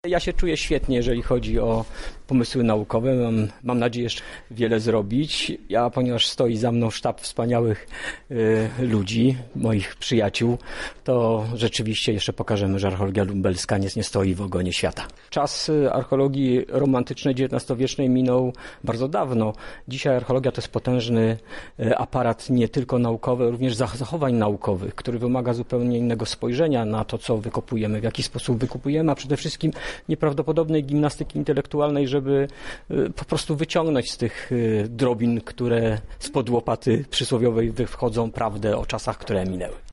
Ja się czuję świetnie, jeżeli chodzi o pomysły naukowe. Mam nadzieję jeszcze wiele zrobić. Ponieważ stoi za mną sztab wspaniałych ludzi, moich przyjaciół, to rzeczywiście jeszcze pokażemy, że archeologia lubelska nie stoi w ogonie świata. Czas archeologii romantycznej XIX-wiecznej minął bardzo dawno. Dzisiaj archeologia to jest potężny aparat nie tylko naukowy, również zachowań naukowych, który wymaga zupełnie innego spojrzenia na to, co wykopujemy, w jaki sposób wykopujemy, a przede wszystkim nieprawdopodobnej gimnastyki intelektualnej, żeby po prostu wyciągnąć z tych drobin, które spod łopaty przysłowiowej wychodzą, prawdę o czasach, które minęły.